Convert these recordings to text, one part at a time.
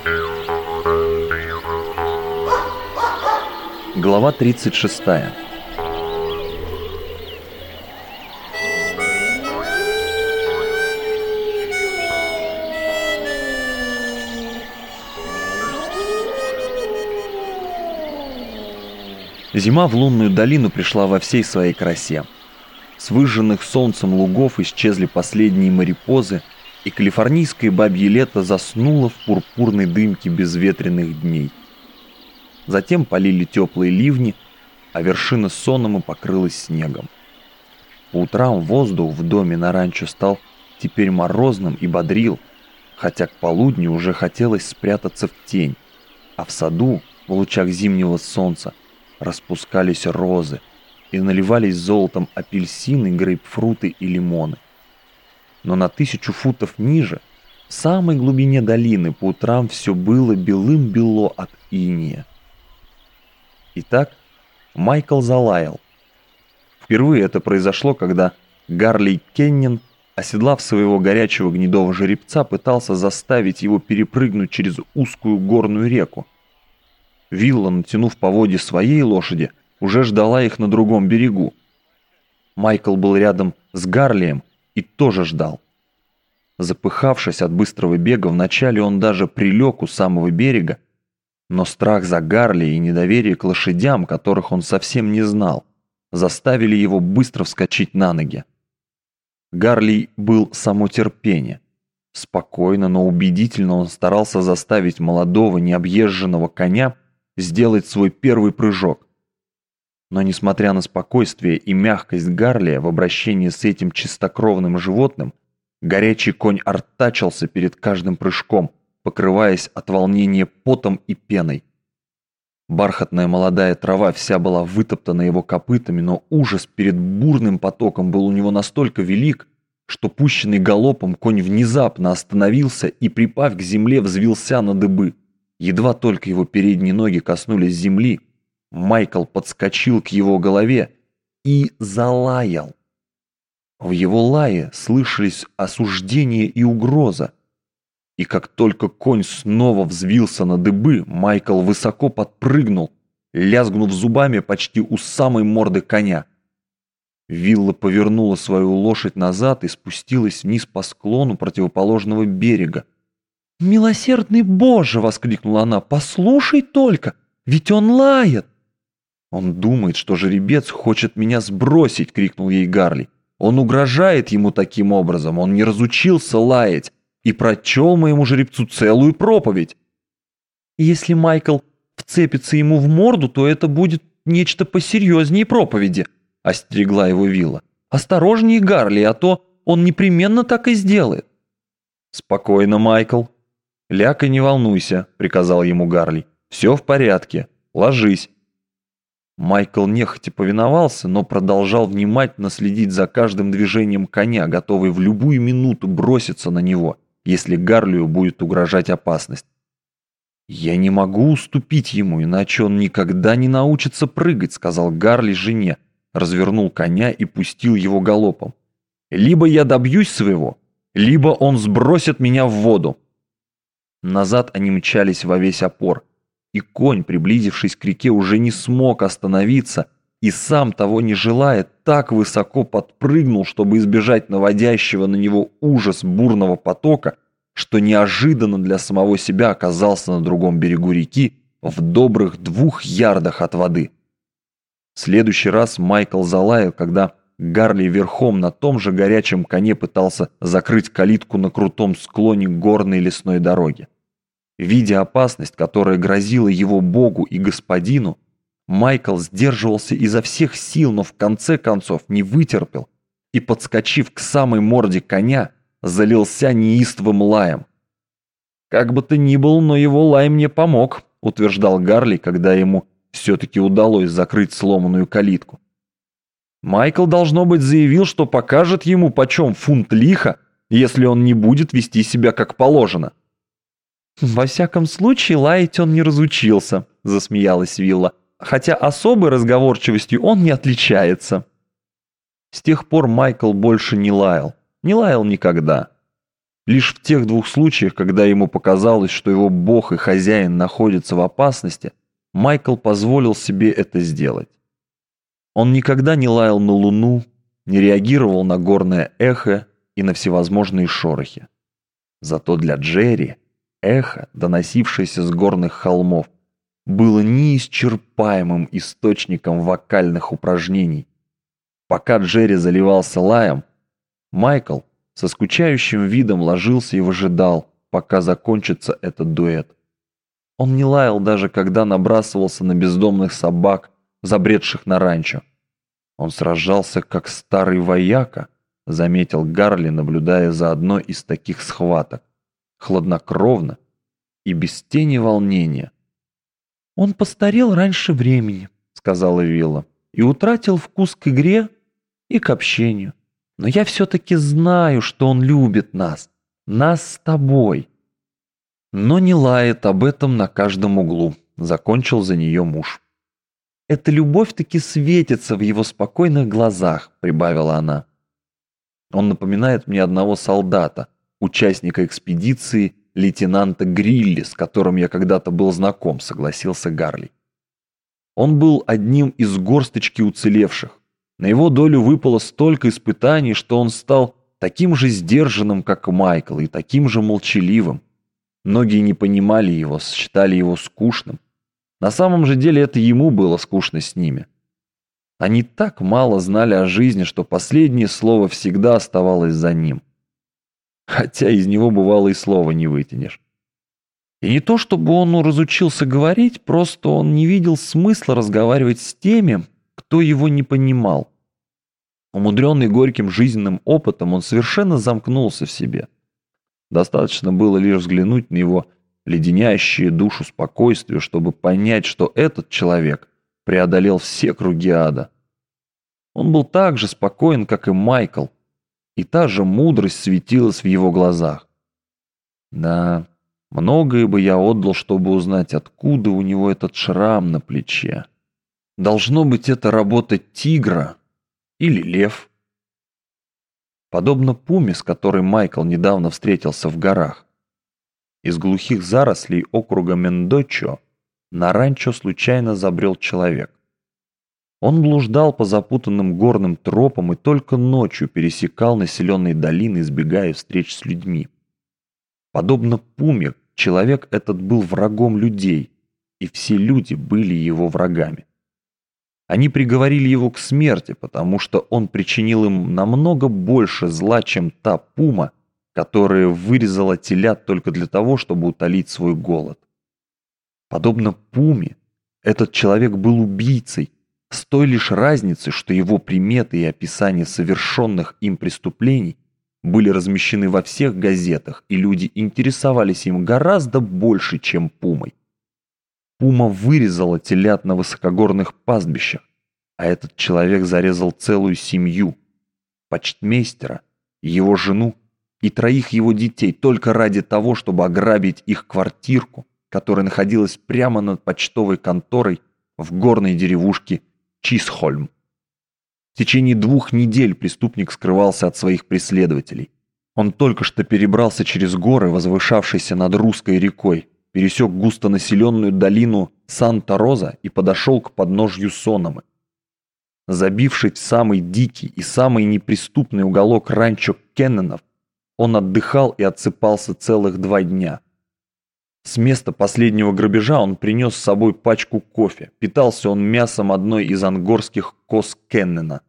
Глава 36. Зима в лунную долину пришла во всей своей красе. С выжженных солнцем лугов исчезли последние марипозы, и калифорнийское бабье лето заснуло в пурпурной дымке безветренных дней. Затем полили теплые ливни, а вершина Сонома покрылась снегом. По утрам воздух в доме на ранчо стал теперь морозным и бодрил, хотя к полудню уже хотелось спрятаться в тень, а в саду, в лучах зимнего солнца, распускались розы и наливались золотом апельсины, грейпфруты и лимоны. Но на 1000 футов ниже, в самой глубине долины, по утрам все было белым-бело от инея. Итак, Майкл залаял. Впервые это произошло, когда Гарли Кеннин, оседлав своего горячего гнедого жеребца, пытался заставить его перепрыгнуть через узкую горную реку. Вилла, натянув поводья своей лошади, уже ждала их на другом берегу. Майкл был рядом с Гарлием и тоже ждал. Запыхавшись от быстрого бега, вначале он даже прилег у самого берега, но страх за Гарли и недоверие к лошадям, которых он совсем не знал, заставили его быстро вскочить на ноги. Гарли был само терпение. Спокойно, но убедительно он старался заставить молодого необъезженного коня сделать свой первый прыжок. Но несмотря на спокойствие и мягкость Гарли в обращении с этим чистокровным животным, горячий конь артачился перед каждым прыжком, покрываясь от волнения потом и пеной. Бархатная молодая трава вся была вытоптана его копытами, но ужас перед бурным потоком был у него настолько велик, что пущенный галопом конь внезапно остановился и, припав к земле, взвился на дыбы. Едва только его передние ноги коснулись земли, Майкл подскочил к его голове и залаял. В его лае слышались осуждение и угроза. И как только конь снова взвился на дыбы, Майкл высоко подпрыгнул, лязгнув зубами почти у самой морды коня. Вилла повернула свою лошадь назад и спустилась вниз по склону противоположного берега. «Милосердный Боже!» — воскликнула она. «Послушай только! Ведь он лает!» «Он думает, что жеребец хочет меня сбросить!» — крикнул ей Гарли. «Он угрожает ему таким образом! Он не разучился лаять и прочел моему жеребцу целую проповедь!» «Если Майкл вцепится ему в морду, то это будет нечто посерьезнее проповеди!» — остерегла его Вилла. «Осторожнее, Гарли, а то он непременно так и сделает!» «Спокойно, Майкл. Ляг и не волнуйся», — приказал ему Гарли. «Все в порядке. Ложись». Майкл нехотя повиновался, но продолжал внимательно следить за каждым движением коня, готовый в любую минуту броситься на него, если Гарлию будет угрожать опасность. «Я не могу уступить ему, иначе он никогда не научится прыгать», — сказал Гарли жене, развернул коня и пустил его галопом. «Либо я добьюсь своего, либо он сбросит меня в воду». Назад они мчались во весь опор, и конь, приблизившись к реке, уже не смог остановиться и, сам того не желая, так высоко подпрыгнул, чтобы избежать наводящего на него ужас бурного потока, что неожиданно для самого себя оказался на другом берегу реки в добрых 2 ярдах от воды. В следующий раз Майкл залаял, когда Гарли верхом на том же горячем коне пытался закрыть калитку на крутом склоне горной лесной дороги. Видя опасность, которая грозила его богу и господину, Майкл сдерживался изо всех сил, но в конце концов не вытерпел и, подскочив к самой морде коня, залился неистовым лаем. «Как бы то ни было, но его лай мне помог», — утверждал Гарли, когда ему все-таки удалось закрыть сломанную калитку. «Майкл, должно быть, заявил, что покажет ему, почем фунт лиха, если он не будет вести себя как положено». «Во всяком случае, лаять он не разучился», — засмеялась Вилла, «хотя особой разговорчивостью он не отличается». С тех пор Майкл больше не лаял никогда. Лишь в тех двух случаях, когда ему показалось, что его бог и хозяин находятся в опасности, Майкл позволил себе это сделать. Он никогда не лаял на луну, не реагировал на горное эхо и на всевозможные шорохи. Зато для Джерри эхо, доносившееся с горных холмов, было неисчерпаемым источником вокальных упражнений. Пока Джерри заливался лаем, Майкл со скучающим видом ложился и выжидал, пока закончится этот дуэт. Он не лаял даже, когда набрасывался на бездомных собак, забредших на ранчо. Он сражался, как старый вояка, заметил Гарли, наблюдая за одной из таких схваток, хладнокровно и без тени волнения. «Он постарел раньше времени», — сказала Вилла, «и утратил вкус к игре и к общению. Но я все-таки знаю, что он любит нас с тобой». «Но не лает об этом на каждом углу», — закончил за нее муж. «Эта любовь таки светится в его спокойных глазах», — прибавила она. «Он напоминает мне одного солдата, участника экспедиции лейтенанта Грилли, с которым я когда-то был знаком», — согласился Гарли. Он был одним из горсточки уцелевших. На его долю выпало столько испытаний, что он стал таким же сдержанным, как и Майкл, и таким же молчаливым. Многие не понимали его, считали его скучным. На самом же деле это ему было скучно с ними. Они так мало знали о жизни, что последнее слово всегда оставалось за ним. Хотя из него бывало и слова не вытянешь. И не то чтобы он разучился говорить, просто он не видел смысла разговаривать с теми, кто его не понимал. Умудренный горьким жизненным опытом, он совершенно замкнулся в себе. Достаточно было лишь взглянуть на его леденящее душу спокойствие, чтобы понять, что этот человек преодолел все круги ада. Он был так же спокоен, как и Майкл, и та же мудрость светилась в его глазах. Да, многое бы я отдал, чтобы узнать, откуда у него этот шрам на плече. Должно быть, это работа тигра или лев. Подобно пуме, с которой Майкл недавно встретился в горах. Из глухих зарослей округа Мендочо на ранчо случайно забрел человек. Он блуждал по запутанным горным тропам и только ночью пересекал населенные долины, избегая встреч с людьми. Подобно пуме, человек этот был врагом людей, и все люди были его врагами. Они приговорили его к смерти, потому что он причинил им намного больше зла, чем та пума, которая вырезала телят только для того, чтобы утолить свой голод. Подобно пуме, этот человек был убийцей, с той лишь разницей, что его приметы и описания совершенных им преступлений были размещены во всех газетах, и люди интересовались им гораздо больше, чем пумой. Пума вырезала телят на высокогорных пастбищах, а этот человек зарезал целую семью, почтмейстера, его жену и 3 его детей только ради того, чтобы ограбить их квартирку, которая находилась прямо над почтовой конторой в горной деревушке Чисхольм. В течение 2 недель преступник скрывался от своих преследователей. Он только что перебрался через горы, возвышавшиеся над Русской рекой, пересек густонаселенную долину Санта-Роза и подошел к подножью Сономы. Забившись в самый дикий и самый неприступный уголок ранчо Кенненов, он отдыхал и отсыпался целых 2 дня. С места последнего грабежа он принес с собой пачку кофе. Питался он мясом одной из ангорских коз Кеннена.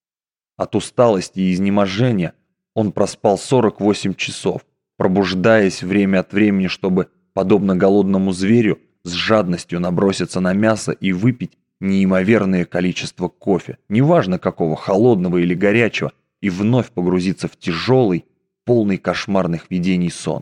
От усталости и изнеможения он проспал 48 часов, пробуждаясь время от времени, чтобы, подобно голодному зверю, с жадностью наброситься на мясо и выпить неимоверное количество кофе, неважно какого, холодного или горячего, и вновь погрузиться в тяжелый, полный кошмарных видений сон.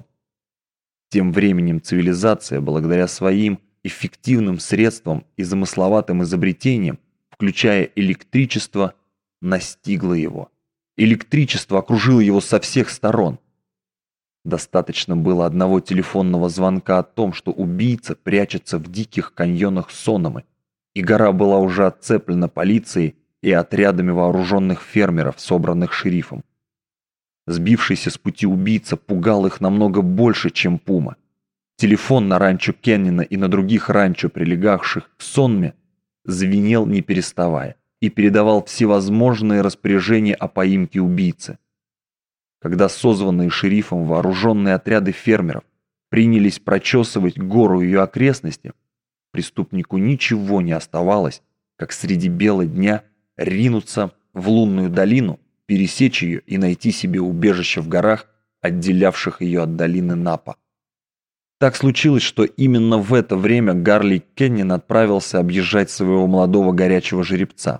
Тем временем цивилизация, благодаря своим эффективным средствам и замысловатым изобретениям, включая электричество, настигла его. Электричество окружило его со всех сторон. Достаточно было одного телефонного звонка о том, что убийца прячется в диких каньонах Сономы, и гора была уже отцеплена полицией и отрядами вооруженных фермеров, собранных шерифом. Сбившийся с пути убийца пугал их намного больше, чем пума. Телефон на ранчо Кеннина и на других ранчо, прилегавших к Сонме, звенел не переставая и передавал всевозможные распоряжения о поимке убийцы. Когда созванные шерифом вооруженные отряды фермеров принялись прочесывать гору и ее окрестности, преступнику ничего не оставалось, как среди бела дня ринуться в лунную долину, пересечь ее и найти себе убежище в горах, отделявших ее от долины Напа. Так случилось, что именно в это время Гарли Кеннин отправился объезжать своего молодого горячего жеребца.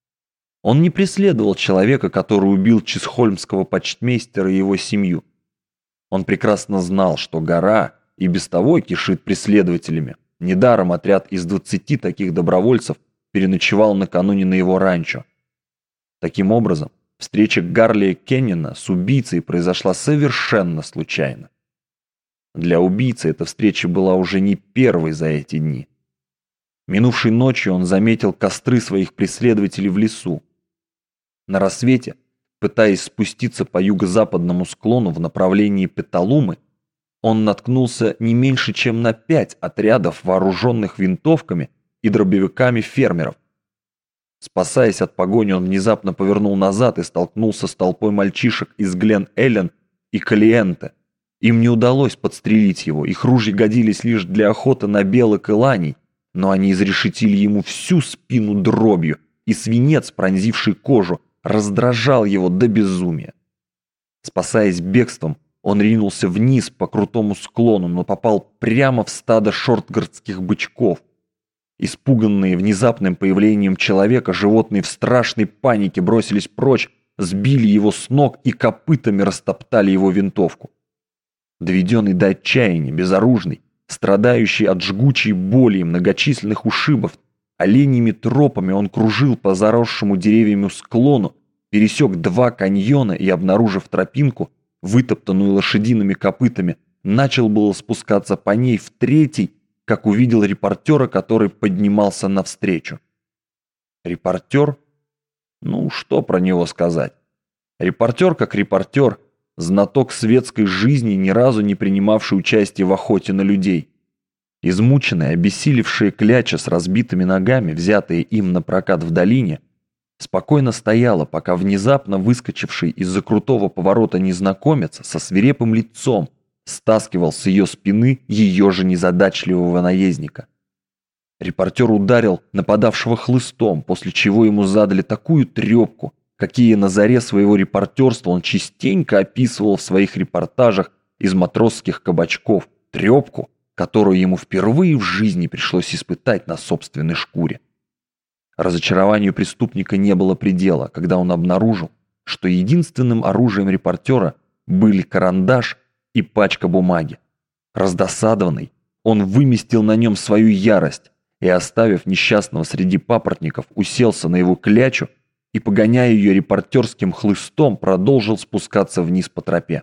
Он не преследовал человека, который убил чисхольмского почтмейстера и его семью. Он прекрасно знал, что гора и без того кишит преследователями. Недаром отряд из 20 таких добровольцев переночевал накануне на его ранчо. Таким образом, встреча Гарли Кеннина с убийцей произошла совершенно случайно. Для убийцы эта встреча была уже не первой за эти дни. Минувшей ночью он заметил костры своих преследователей в лесу. На рассвете, пытаясь спуститься по юго-западному склону в направлении Петалумы, он наткнулся не меньше, чем на 5 отрядов, вооруженных винтовками и дробовиками фермеров. Спасаясь от погони, он внезапно повернул назад и столкнулся с толпой мальчишек из Глен-Эллен и Калиенте. Им не удалось подстрелить его, их ружья годились лишь для охоты на белок и ланей, но они изрешетили ему всю спину дробью, и свинец, пронзивший кожу, раздражал его до безумия. Спасаясь бегством, он ринулся вниз по крутому склону, но попал прямо в стадо шортгардских бычков. Испуганные внезапным появлением человека, животные в страшной панике бросились прочь, сбили его с ног и копытами растоптали его винтовку. Доведенный до отчаяния, безоружный, страдающий от жгучей боли и многочисленных ушибов, оленьими тропами он кружил по заросшему деревьями склону, пересек 2 каньона и, обнаружив тропинку, вытоптанную лошадиными копытами, начал было спускаться по ней в 3-й, как увидел репортера, который поднимался навстречу. Репортер? Ну, что про него сказать? Репортер как репортер, знаток светской жизни, ни разу не принимавший участие в охоте на людей. Измученная, обессилевшая кляча с разбитыми ногами, взятая им на прокат в долине, спокойно стояла, пока внезапно выскочивший из-за крутого поворота незнакомец со свирепым лицом стаскивал с ее спины ее же незадачливого наездника. Репортер ударил нападавшего хлыстом, после чего ему задали такую трепку, какие на заре своего репортерства он частенько описывал в своих репортажах из матросских кабачков, трепку, которую ему впервые в жизни пришлось испытать на собственной шкуре. Разочарованию преступника не было предела, когда он обнаружил, что единственным оружием репортера были карандаш и пачка бумаги. Раздосадованный, он выместил на нем свою ярость и, оставив несчастного среди папоротников, уселся на его клячу и, погоняя ее репортерским хлыстом, продолжил спускаться вниз по тропе.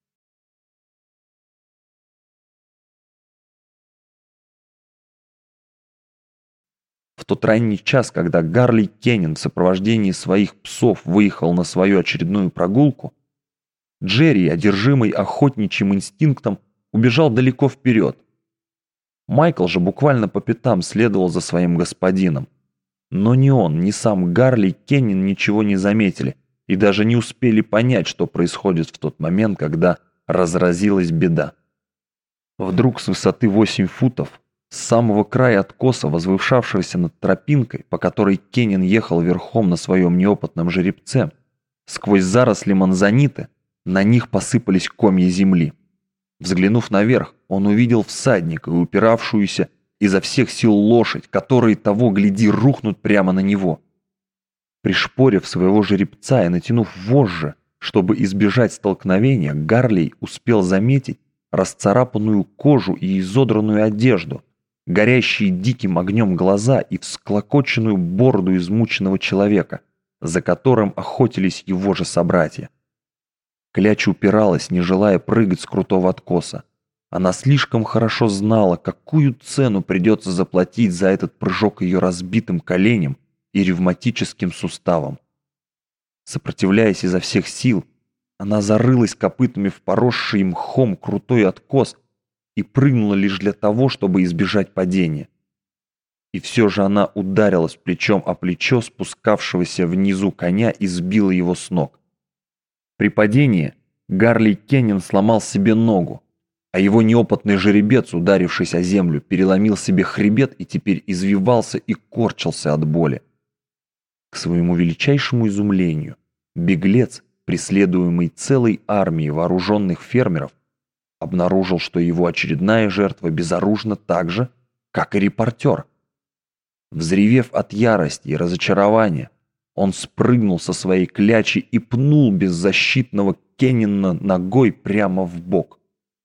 В тот ранний час, когда Гарли Кеннин в сопровождении своих псов выехал на свою очередную прогулку, Джерри, одержимый охотничьим инстинктом, убежал далеко вперед. Майкл же буквально по пятам следовал за своим господином. Но ни он, ни сам Гарли Кеннин ничего не заметили и даже не успели понять, что происходит в тот момент, когда разразилась беда. Вдруг с высоты 8 футов, с самого края откоса, возвышавшегося над тропинкой, по которой Кеннин ехал верхом на своем неопытном жеребце, сквозь заросли манзаниты, на них посыпались комья земли. Взглянув наверх, он увидел всадника и упиравшуюся изо всех сил лошадь, которые того гляди рухнут прямо на него. Пришпорив своего жеребца и натянув вожжи, чтобы избежать столкновения, Гарлей успел заметить расцарапанную кожу и изодранную одежду, горящие диким огнем глаза и всклокоченную бороду измученного человека, за которым охотились его же собратья. Кляча упиралась, не желая прыгать с крутого откоса. Она слишком хорошо знала, какую цену придется заплатить за этот прыжок ее разбитым коленем и ревматическим суставом. Сопротивляясь изо всех сил, Она зарылась копытами в поросший мхом крутой откос и прыгнула лишь для того, чтобы избежать падения. И все же она ударилась плечом о плечо спускавшегося внизу коня и сбила его с ног. При падении Гарли Кеннин сломал себе ногу, а его неопытный жеребец, ударившись о землю, переломил себе хребет и теперь извивался и корчился от боли. К своему величайшему изумлению, беглец, преследуемый целой армией вооруженных фермеров, обнаружил, что его очередная жертва безоружна так же, как и репортер. Взревев от ярости и разочарования, он спрыгнул со своей клячи и пнул беззащитного Кеннина ногой прямо в бок.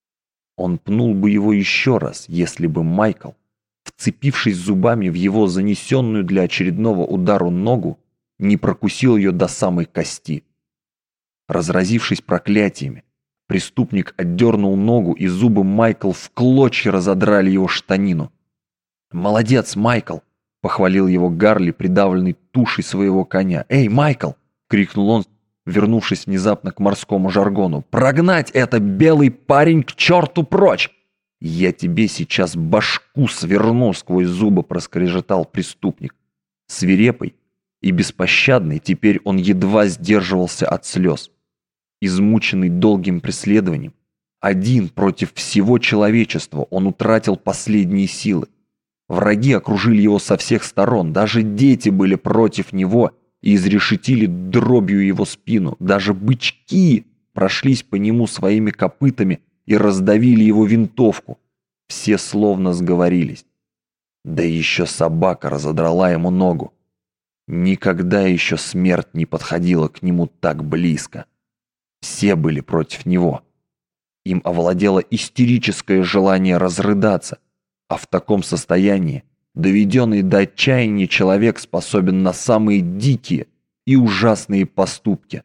Он пнул бы его еще раз, если бы Майкл, вцепившись зубами в его занесенную для очередного удара ногу, не прокусил ее до самой кости. Разразившись проклятиями, преступник отдернул ногу, и зубы Майкл в клочья разодрали его штанину. «Молодец, Майкл!» — похвалил его Гарли, придавленный тушей своего коня. «Эй, Майкл!» — крикнул он, вернувшись внезапно к морскому жаргону. «Прогнать это, белый парень, к черту прочь!» «Я тебе сейчас башку сверну!» — сквозь зубы проскрежетал преступник. Свирепый и беспощадный, теперь он едва сдерживался от слез. Измученный долгим преследованием, один против всего человечества, он утратил последние силы. Враги окружили его со всех сторон, даже дети были против него и изрешетили дробью его спину. Даже бычки прошлись по нему своими копытами и раздавили его винтовку. Все словно сговорились. Да еще собака разодрала ему ногу. Никогда еще смерть не подходила к нему так близко. Все были против него. Им овладело истерическое желание разрыдаться, а в таком состоянии, доведенный до отчаяния, человек способен на самые дикие и ужасные поступки.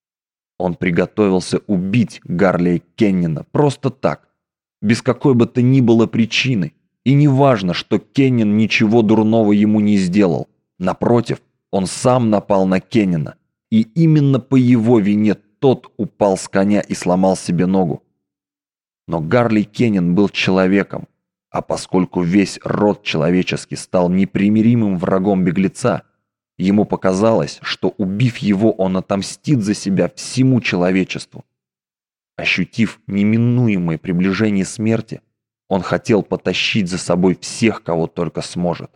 Он приготовился убить Гарли Кеннина просто так, без какой бы то ни было причины, и не важно, что Кеннин ничего дурного ему не сделал. Напротив, он сам напал на Кеннина, и именно по его вине тот упал с коня и сломал себе ногу. Но Гарли Кеннин был человеком, а поскольку весь род человеческий стал непримиримым врагом беглеца, ему показалось, что, убив его, он отомстит за себя всему человечеству. Ощутив неминуемое приближение смерти, он хотел потащить за собой всех, кого только сможет.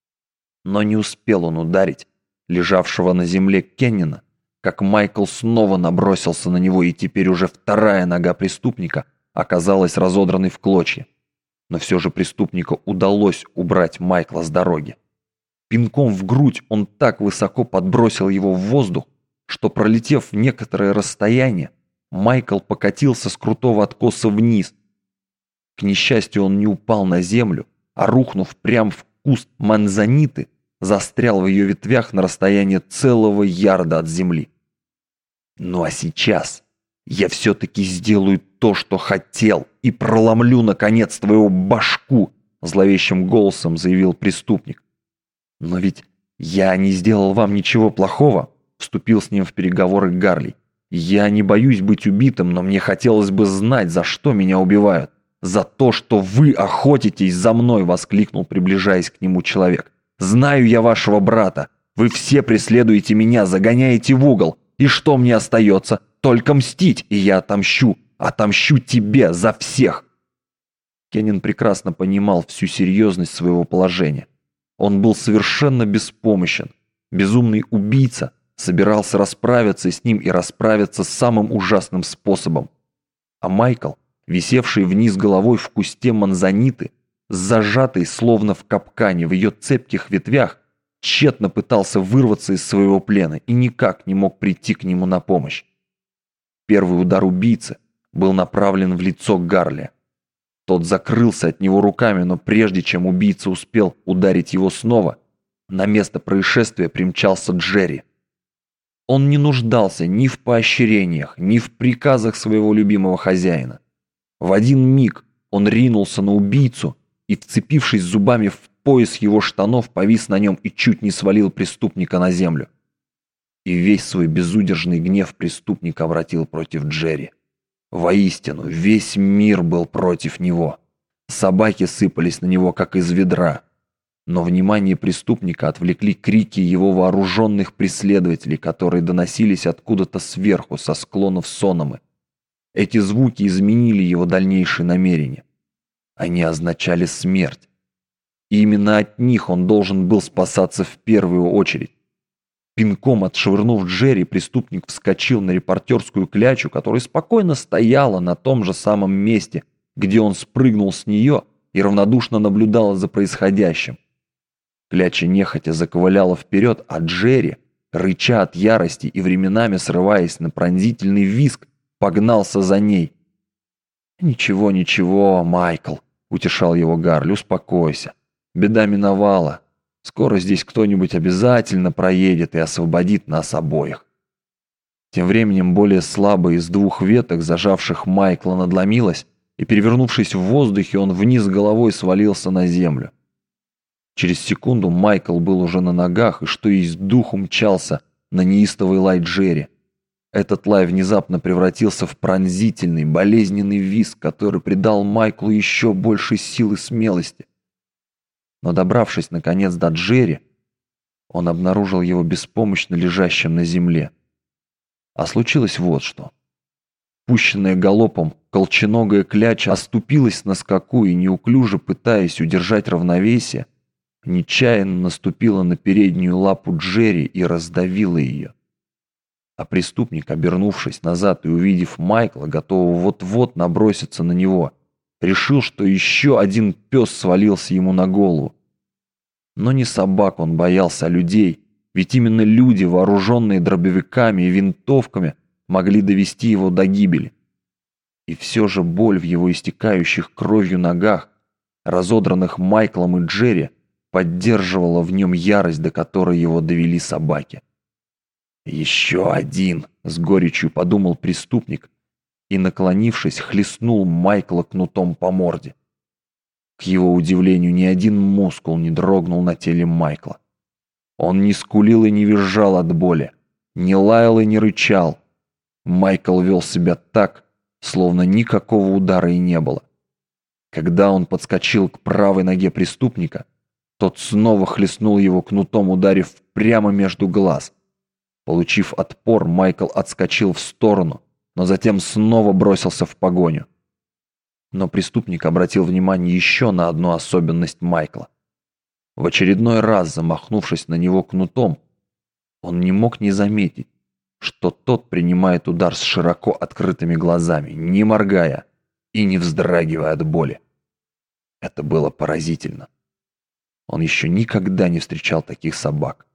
Но не успел он ударить лежавшего на земле Кеннина, как Майкл снова набросился на него, и теперь уже вторая нога преступника оказалась разодранной в клочья. Но все же преступнику удалось убрать Майкла с дороги. Пинком в грудь он так высоко подбросил его в воздух, что, пролетев некоторое расстояние, Майкл покатился с крутого откоса вниз. К несчастью, он не упал на землю, а, рухнув прямо в куст манзаниты, застрял в ее ветвях на расстоянии целого ярда от земли. «Ну а сейчас я все-таки сделаю то, что хотел, и проломлю, наконец, твою башку!» Зловещим голосом заявил преступник. «Но ведь я не сделал вам ничего плохого», — вступил с ним в переговоры Гарли. «Я не боюсь быть убитым, но мне хотелось бы знать, за что меня убивают». «За то, что вы охотитесь за мной!» — воскликнул, приближаясь к нему человек. «Знаю я вашего брата. Вы все преследуете меня, загоняете в угол. И что мне остается? Только мстить, и я отомщу. Отомщу тебе за всех!» Кеннин прекрасно понимал всю серьезность своего положения. Он был совершенно беспомощен. Безумный убийца собирался расправиться с ним и расправиться самым ужасным способом. А Майкл, висевший вниз головой в кусте манзаниты, зажатый словно в капкане в ее цепких ветвях, тщетно пытался вырваться из своего плена и никак не мог прийти к нему на помощь. Первый удар убийцы был направлен в лицо Гарли. Тот закрылся от него руками, но прежде чем убийца успел ударить его снова, на место происшествия примчался Джерри. Он не нуждался ни в поощрениях, ни в приказах своего любимого хозяина. В один миг он ринулся на убийцу и, вцепившись зубами в пояс его штанов, повис на нем и чуть не свалил преступника на землю. И весь свой безудержный гнев преступник обратил против Джерри. Воистину, весь мир был против него. Собаки сыпались на него, как из ведра. Но внимание преступника отвлекли крики его вооруженных преследователей, которые доносились откуда-то сверху, со склонов Сономы. Эти звуки изменили его дальнейшие намерения. Они означали смерть. И именно от них он должен был спасаться в первую очередь. Пинком отшвырнув Джерри, преступник вскочил на репортерскую клячу, которая спокойно стояла на том же самом месте, где он спрыгнул с нее и равнодушно наблюдала за происходящим. Кляча нехотя заковыляла вперед, а Джерри, рыча от ярости и временами срываясь на пронзительный визг, погнался за ней. «Ничего, ничего, Майкл», — утешал его Гарли, — «успокойся. Беда миновала. Скоро здесь кто-нибудь обязательно проедет и освободит нас обоих». Тем временем более слабая из двух веток, зажавших Майкла, надломилась, и, перевернувшись в воздухе, он вниз головой свалился на землю. Через секунду Майкл был уже на ногах и что есть духу мчался на неистовый лай Джерри. Этот лай внезапно превратился в пронзительный, болезненный визг, который придал Майклу еще больше сил и смелости. Но добравшись наконец до Джерри, он обнаружил его беспомощно лежащим на земле. А случилось вот что. Пущенная галопом, колченогая кляча оступилась на скаку и, неуклюже пытаясь удержать равновесие, нечаянно наступила на переднюю лапу Джерри и раздавила ее. А преступник, обернувшись назад и увидев Майкла, готового вот-вот наброситься на него, решил, что еще один пес свалился ему на голову. Но не собак он боялся, а людей, ведь именно люди, вооруженные дробовиками и винтовками, могли довести его до гибели. И все же боль в его истекающих кровью ногах, разодранных Майклом и Джерри, поддерживала в нем ярость, до которой его довели собаки. «Еще один!» — с горечью подумал преступник и, наклонившись, хлестнул Майкла кнутом по морде. К его удивлению, ни один мускул не дрогнул на теле Майкла. Он не скулил и не визжал от боли, не лаял и не рычал. Майкл вел себя так, словно никакого удара и не было. Когда он подскочил к правой ноге преступника, тот снова хлестнул его кнутом, ударив прямо между глаз. Получив отпор, Майкл отскочил в сторону, но затем снова бросился в погоню. Но преступник обратил внимание еще на одну особенность Майкла. В очередной раз, замахнувшись на него кнутом, он не мог не заметить, что тот принимает удар с широко открытыми глазами, не моргая и не вздрагивая от боли. Это было поразительно. Он еще никогда не встречал таких собак.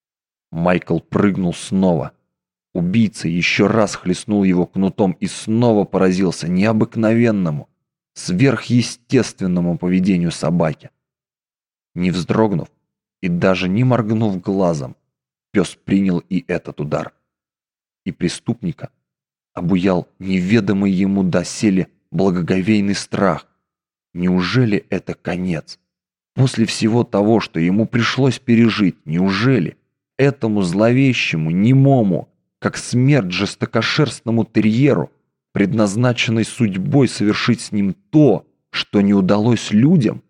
Майкл прыгнул снова. Убийца еще раз хлестнул его кнутом и снова поразился необыкновенному, сверхъестественному поведению собаки. Не вздрогнув и даже не моргнув глазом, пес принял и этот удар. И преступника обуял неведомый ему доселе благоговейный страх. Неужели это конец? После всего того, что ему пришлось пережить, неужели этому зловещему, немому, как смерть жестокошерстному терьеру, предназначенной судьбой совершить с ним то, что не удалось людям?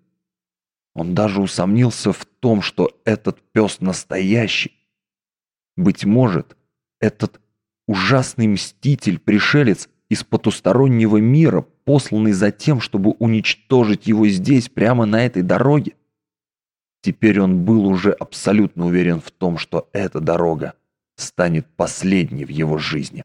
Он даже усомнился в том, что этот пес настоящий. Быть может, этот ужасный мститель-пришелец из потустороннего мира, посланный за тем, чтобы уничтожить его здесь, прямо на этой дороге? Теперь он был уже абсолютно уверен в том, что эта дорога станет последней в его жизни.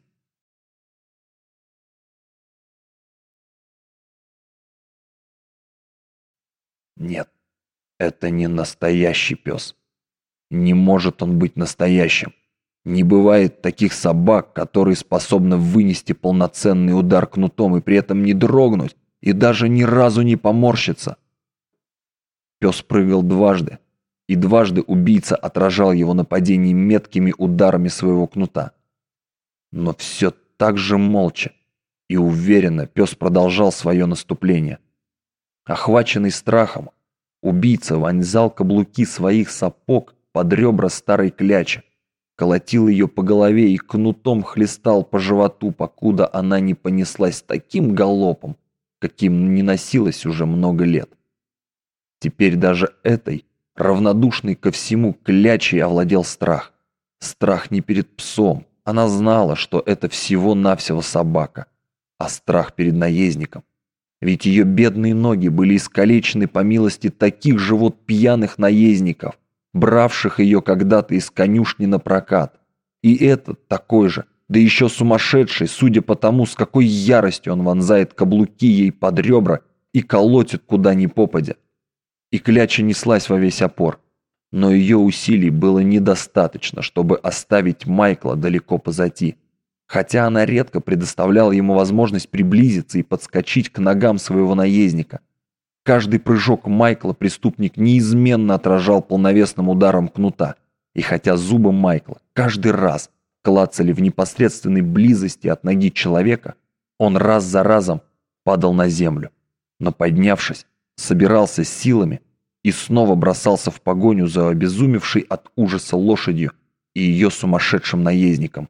Нет, это не настоящий пес. Не может он быть настоящим. Не бывает таких собак, которые способны вынести полноценный удар кнутом и при этом не дрогнуть и даже ни разу не поморщиться. Пес прыгал дважды, и дважды убийца отражал его нападение меткими ударами своего кнута. Но все так же молча и уверенно пес продолжал свое наступление. Охваченный страхом, убийца вонзал каблуки своих сапог под ребра старой клячи. колотил ее по голове и кнутом хлестал по животу, покуда она не понеслась таким галопом, каким не носилась уже много лет. Теперь даже этой, равнодушной ко всему клячей, овладел страх. Страх не перед псом. Она знала, что это всего-навсего собака, а страх перед наездником. Ведь ее бедные ноги были искалечены по милости таких же вот пьяных наездников, бравших ее когда-то из конюшни на прокат. И этот такой же, да еще сумасшедший, судя по тому, с какой яростью он вонзает каблуки ей под ребра и колотит куда ни попадя. И кляча неслась во весь опор. Но ее усилий было недостаточно, чтобы оставить Майкла далеко позади. Хотя она редко предоставляла ему возможность приблизиться и подскочить к ногам своего наездника. Каждый прыжок Майкла преступник неизменно отражал полновесным ударом кнута. И хотя зубы Майкла каждый раз клацали в непосредственной близости от ноги человека, он раз за разом падал на землю. Но поднявшись, собирался с силами и снова бросался в погоню за обезумевшей от ужаса лошадью и ее сумасшедшим наездником.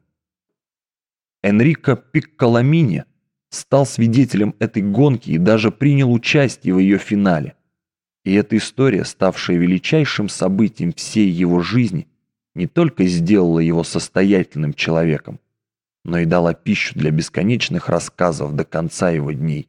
Энрико Пикколамини стал свидетелем этой гонки и даже принял участие в ее финале. И эта история, ставшая величайшим событием всей его жизни, не только сделала его состоятельным человеком, но и дала пищу для бесконечных рассказов до конца его дней.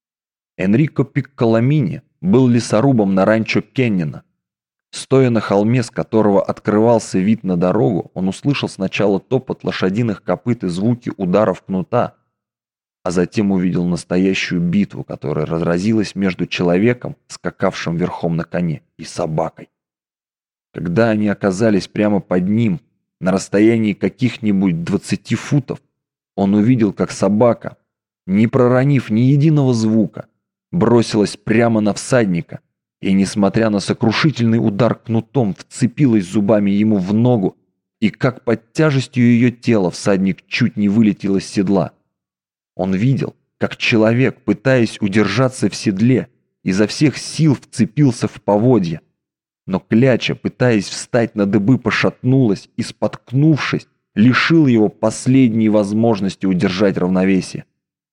Энрико Пикколамини был лесорубом на ранчо Кеннина. Стоя на холме, с которого открывался вид на дорогу, он услышал сначала топот лошадиных копыт и звуки ударов кнута, а затем увидел настоящую битву, которая разразилась между человеком, скакавшим верхом на коне, и собакой. Когда они оказались прямо под ним, на расстоянии каких-нибудь 20 футов, он увидел, как собака, не проронив ни единого звука, бросилась прямо на всадника и, несмотря на сокрушительный удар кнутом, вцепилась зубами ему в ногу, и как под тяжестью ее тела всадник чуть не вылетел из седла. Он видел, как человек, пытаясь удержаться в седле, изо всех сил вцепился в поводья. Но кляча, пытаясь встать на дыбы, пошатнулась и, споткнувшись, лишил его последней возможности удержать равновесие.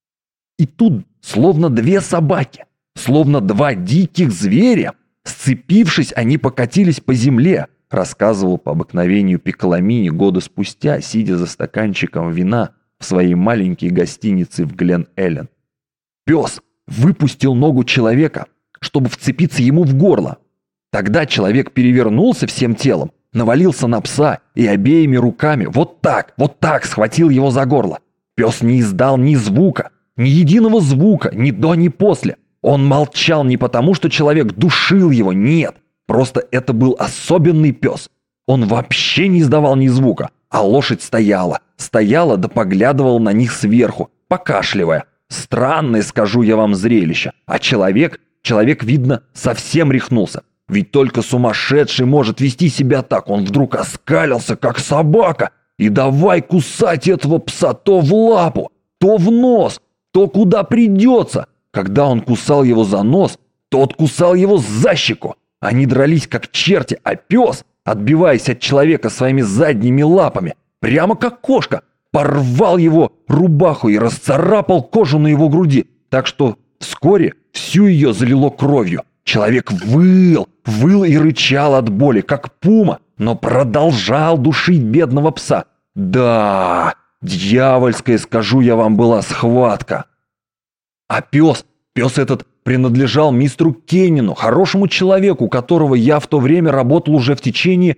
И тут, словно две собаки, словно два диких зверя, сцепившись, они покатились по земле, рассказывал по обыкновению Пикколамини года спустя, сидя за стаканчиком вина в своей маленькой гостинице в Глен-Эллен. Пес выпустил ногу человека, чтобы вцепиться ему в горло. Тогда человек перевернулся всем телом, навалился на пса и обеими руками вот так схватил его за горло. Пес не издал ни звука, ни единого звука, ни до, ни после. Он молчал не потому, что человек душил его, нет. Просто это был особенный пес. Он вообще не издавал ни звука, а лошадь стояла да поглядывала на них сверху, покашливая. Странное, скажу я вам, зрелище. А человек, видно, совсем рехнулся. Ведь только сумасшедший может вести себя так. Он вдруг оскалился, как собака, и давай кусать этого пса то в лапу, то в нос, то куда придется. Когда он кусал его за нос, тот кусал его за щеку. Они дрались как черти, а пес, отбиваясь от человека своими задними лапами, прямо как кошка, порвал его рубаху и расцарапал кожу на его груди, так что вскоре всю ее залило кровью. Человек выл и рычал от боли, как пума, но продолжал душить бедного пса. Да, дьявольская, скажу я вам, была схватка. А пес этот принадлежал мистеру Кеннину, хорошему человеку, у которого я в то время работал уже в течение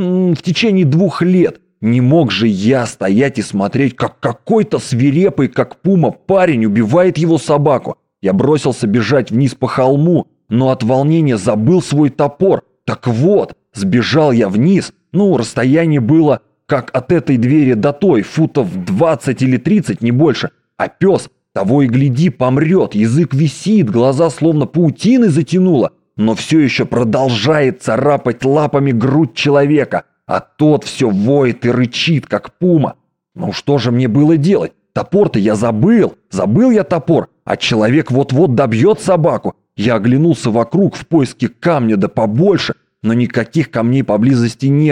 2 лет. Не мог же я стоять и смотреть, как какой-то свирепый, как пума, парень убивает его собаку. Я бросился бежать вниз по холму, но от волнения забыл свой топор. Так вот, сбежал я вниз, расстояние было, как от этой двери до той, футов 20 или 30, не больше, а пес, того и гляди, помрет, язык висит, глаза словно паутины затянуло, но все еще продолжает царапать лапами грудь человека, а тот все воет и рычит, как пума. Ну что же мне было делать? Топор-то я забыл я топор, а человек вот-вот добьет собаку. Я оглянулся вокруг в поиске камня да побольше, но никаких камней поблизости не было.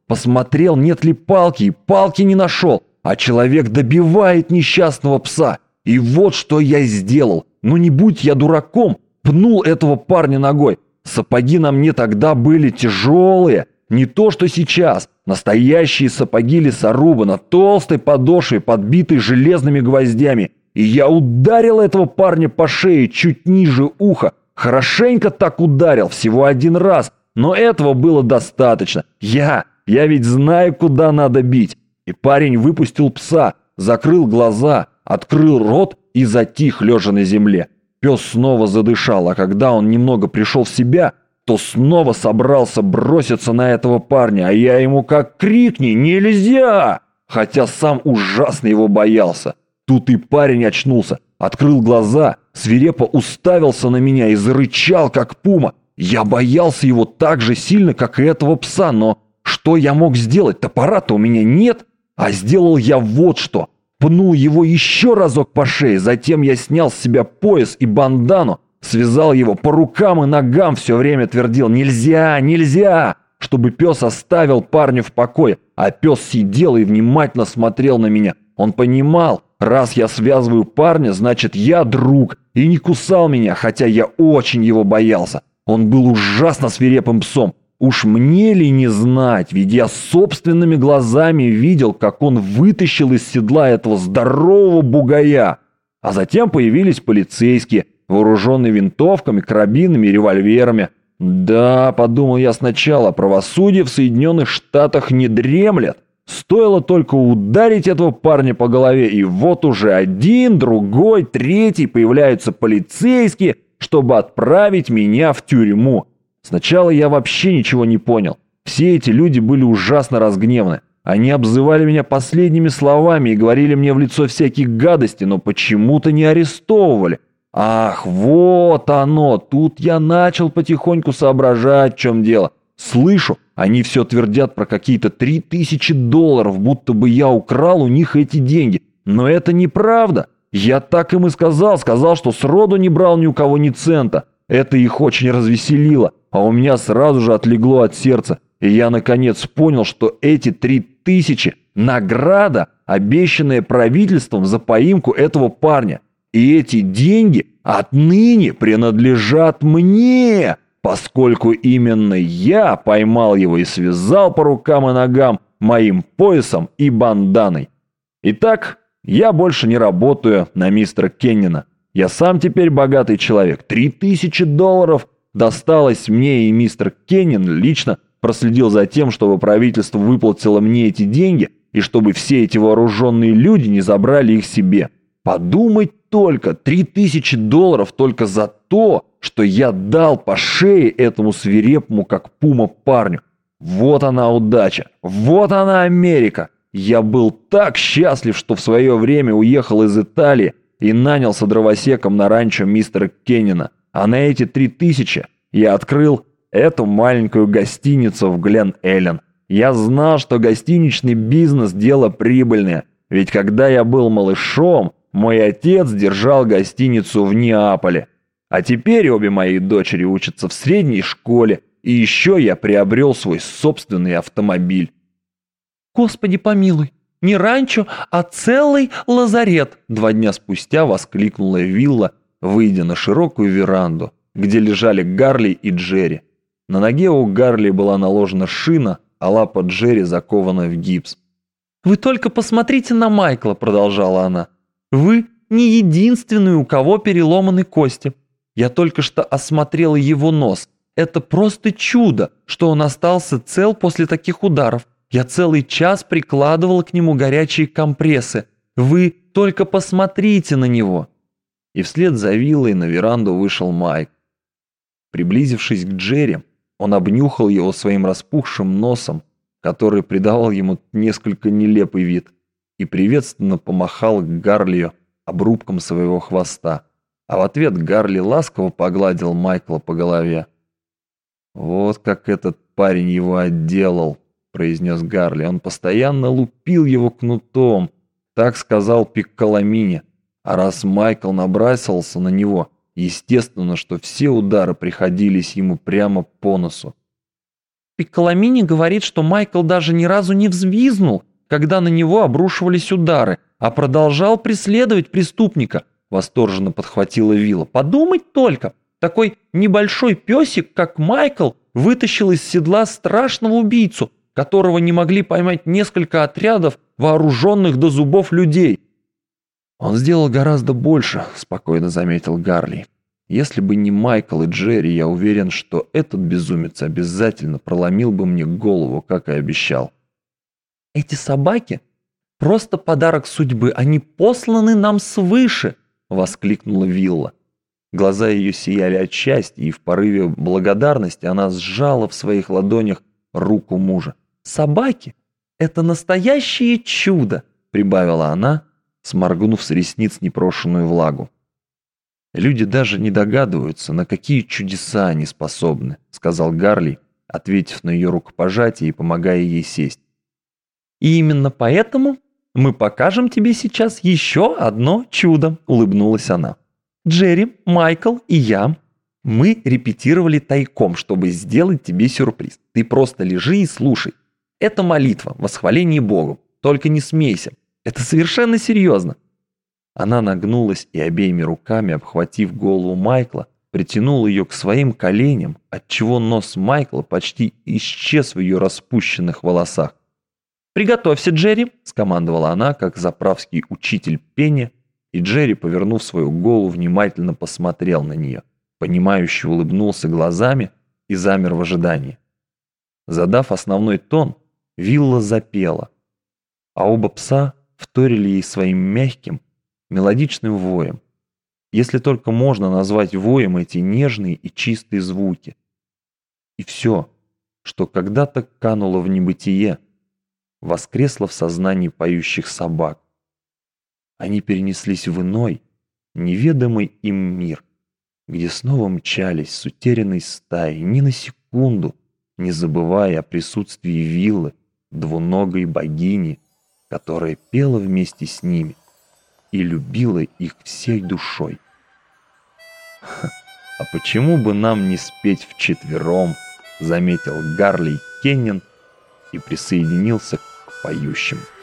посмотрел, нет ли палки, и палки не нашел, а человек добивает несчастного пса. И вот что я сделал. Ну не будь я дураком, пнул этого парня ногой. Сапоги на мне тогда были тяжелые, не то что сейчас. Настоящие сапоги лесоруба на толстой подошве, подбитой железными гвоздями. И я ударил этого парня по шее чуть ниже уха. Хорошенько так ударил, всего один раз. Но этого было достаточно. Я ведь знаю, куда надо бить. И парень выпустил пса, закрыл глаза, открыл рот и затих, лежа на земле. Пес снова задышал, а когда он немного пришел в себя, то снова собрался броситься на этого парня, а я ему как крикни: «Нельзя!» Хотя сам ужасно его боялся. Тут и парень очнулся, открыл глаза, свирепо уставился на меня и зарычал, как пума. Я боялся его так же сильно, как и этого пса, но что я мог сделать? Топора-то у меня нет. А сделал я вот что. Пнул его еще разок по шее, затем я снял с себя пояс и бандану, связал его по рукам и ногам, все время твердил: «Нельзя, нельзя!», чтобы пес оставил парня в покое. А пес сидел и внимательно смотрел на меня. Он понимал, раз я связываю парня, значит я друг, и не кусал меня, хотя я очень его боялся. Он был ужасно свирепым псом. Уж мне ли не знать, ведь я собственными глазами видел, как он вытащил из седла этого здорового бугая. А затем появились полицейские, вооруженные винтовками, карабинами и револьверами. Да, подумал я сначала, правосудие в Соединенных Штатах не дремлет. Стоило только ударить этого парня по голове, и вот уже один, другой, третий появляются полицейские, чтобы отправить меня в тюрьму. Сначала я вообще ничего не понял. Все эти люди были ужасно разгневаны. Они обзывали меня последними словами и говорили мне в лицо всякие гадости, но почему-то не арестовывали. Ах, вот оно, тут я начал потихоньку соображать, в чем дело. Слышу, они все твердят про какие-то $3000, будто бы я украл у них эти деньги. Но это неправда. Я так им и сказал, что сроду не брал ни у кого ни цента. Это их очень развеселило, а у меня сразу же отлегло от сердца. И я наконец понял, что эти 3000 – награда, обещанная правительством за поимку этого парня. И эти деньги отныне принадлежат мне, поскольку именно я поймал его и связал по рукам и ногам моим поясом и банданой. Итак, я больше не работаю на мистера Кеннина. Я сам теперь богатый человек. $3000 досталось мне, и мистер Кеннин лично проследил за тем, чтобы правительство выплатило мне эти деньги, и чтобы все эти вооруженные люди не забрали их себе. Подумать только, $3000 только за то, что я дал по шее этому свирепому, как пума, парню. Вот она удача, вот она Америка. Я был так счастлив, что в свое время уехал из Италии и нанялся дровосеком на ранчо мистера Кеннина. А на эти 3000 я открыл эту маленькую гостиницу в Глен-Эллен. Я знал, что гостиничный бизнес – дело прибыльное. Ведь когда я был малышом, мой отец держал гостиницу в Неаполе. А теперь обе мои дочери учатся в средней школе, и еще я приобрел свой собственный автомобиль. «Господи помилуй, не ранчо, а целый лазарет!» 2 дня спустя воскликнула Вилла, выйдя на широкую веранду, где лежали Гарли и Джерри. На ноге у Гарли была наложена шина, а лапа Джерри закована в гипс. «Вы только посмотрите на Майкла», — продолжала она. «Вы не единственный, у кого переломаны кости. Я только что осмотрела его нос. Это просто чудо, что он остался цел после таких ударов. Я целый час прикладывала к нему горячие компрессы. Вы только посмотрите на него». И вслед за Виллой на веранду вышел Майк. Приблизившись к Джерри, он обнюхал его своим распухшим носом, который придавал ему несколько нелепый вид, и приветственно помахал к Гарлию обрубком своего хвоста. А в ответ Гарли ласково погладил Майкла по голове. «Вот как этот парень его отделал», — произнес Гарли. «Он постоянно лупил его кнутом», — так сказал Пикколамини. А раз Майкл набрасывался на него, естественно, что все удары приходились ему прямо по носу. Пикколамини говорит, что Майкл даже ни разу не взвизгнул, когда на него обрушивались удары, а продолжал преследовать преступника», — восторженно подхватила Вилла. «Подумать только, такой небольшой песик, как Майкл, вытащил из седла страшного убийцу, которого не могли поймать несколько отрядов вооруженных до зубов людей». «Он сделал гораздо больше», — спокойно заметил Гарли. «Если бы не Майкл и Джерри, я уверен, что этот безумец обязательно проломил бы мне голову, как и обещал». «Эти собаки — просто подарок судьбы, они посланы нам свыше!» — воскликнула Вилла. Глаза ее сияли от счастья, и в порыве благодарности она сжала в своих ладонях руку мужа. «Собаки — это настоящее чудо!» — прибавила она, сморгнув с ресниц непрошенную влагу. «Люди даже не догадываются, на какие чудеса они способны», — сказал Гарли, ответив на ее рукопожатие и помогая ей сесть. «И именно поэтому мы покажем тебе сейчас еще одно чудо», — улыбнулась она. «Джерри, Майкл и я, мы репетировали тайком, чтобы сделать тебе сюрприз. Ты просто лежи и слушай. Это молитва, восхваление Богу. Только не смейся. Это совершенно серьезно». Она нагнулась и обеими руками, обхватив голову Майкла, притянула ее к своим коленям, отчего нос Майкла почти исчез в ее распущенных волосах. «Приготовься, Джерри», — скомандовала она, как заправский учитель пения, и Джерри, повернув свою голову, внимательно посмотрел на нее, понимающе улыбнулся глазами и замер в ожидании. Задав основной тон, Вилла запела, а оба пса вторили ей своим мягким, мелодичным воем, если только можно назвать воем эти нежные и чистые звуки. И все, что когда-то кануло в небытие, воскресло в сознании поющих собак. Они перенеслись в иной, неведомый им мир, где снова мчались с утерянной стаей, ни на секунду не забывая о присутствии Виллы, двуногой богини, которая пела вместе с ними и любила их всей душой. «А почему бы нам не спеть вчетвером?» — заметил Гарли Кеннин и присоединился к поющим.